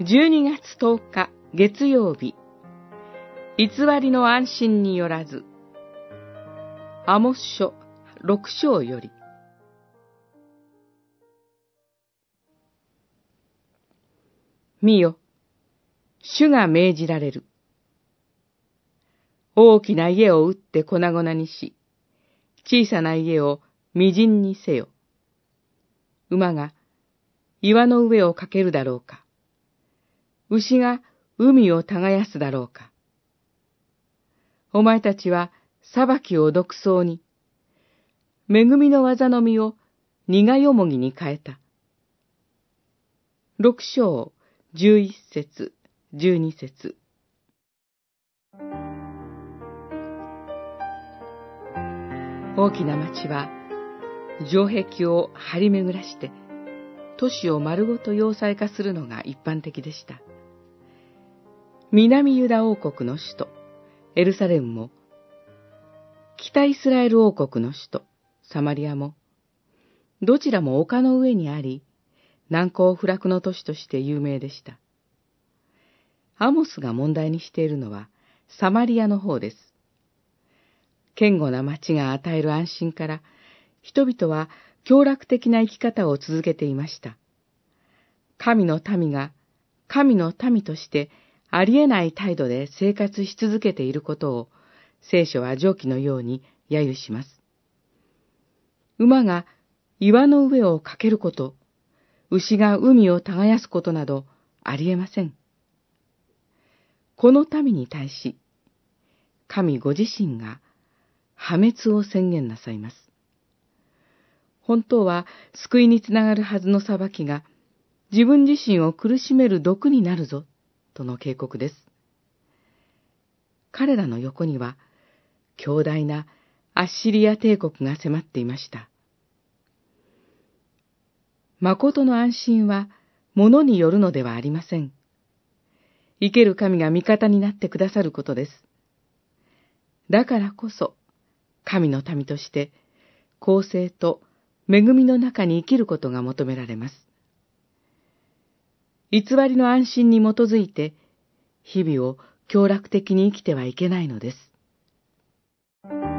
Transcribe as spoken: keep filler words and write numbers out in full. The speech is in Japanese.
じゅうにがつとおか月曜日、偽りの安心によらず。アモス書ろく章より。見よ、主が命じられる。大きな家を打って粉々にし、小さな家をみじんにせよ。馬が岩の上を駆けるだろうか。牛が海を耕すだろうか。お前たちは裁きを独創に、恵みの技の実を苦よもぎに変えた。六章十一節、十二節。大きな町は城壁を張り巡らして、都市を丸ごと要塞化するのが一般的でした。南ユダ王国の首都、エルサレムも、北イスラエル王国の首都、サマリアも、どちらも丘の上にあり、難攻不落の都市として有名でした。アモスが問題にしているのは、サマリアの方です。堅固な町が与える安心から、人々は享楽的な生き方を続けていました。神の民が神の民としてありえない態度で生活し続けていることを、聖書は上記のように揶揄します。馬が岩の上を駆けること、牛が海を耕すことなどありえません。この民に対し、神ご自身が破滅を宣言なさいます。本当は救いにつながるはずの裁きが、自分自身を苦しめる毒になるぞ、との警告です。彼らの横には、強大なアッシリア帝国が迫っていました。誠の安心は、物によるのではありません。生ける神が味方になってくださることです。だからこそ、神の民として、公正と恵みの中に生きることが求められます。偽りの安心に基づいて、日々を享楽的に生きてはいけないのです。